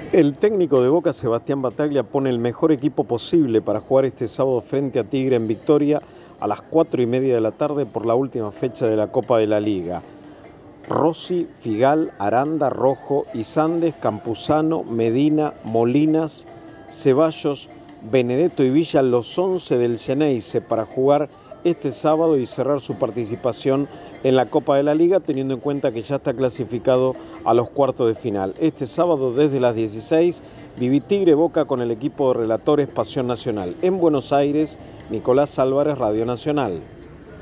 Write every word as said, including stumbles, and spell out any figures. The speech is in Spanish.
El técnico de Boca, Sebastián Bataglia, pone el mejor equipo posible para jugar este sábado frente a Tigre en Victoria a las cuatro y media de la tarde por la última fecha de la Copa de la Liga. Rossi, Figal, Aranda, Rojo, Izández, Campuzano, Medina, Molinas, Ceballos, Benedetto y Villa, los once del Xeneize para jugar este sábado y cerrar su participación en la Copa de la Liga, teniendo en cuenta que ya está clasificado a los cuartos de final. Este sábado desde las dieciséis, viví Tigre Boca con el equipo de relatores Pasión Nacional. En Buenos Aires, Nicolás Álvarez, Radio Nacional.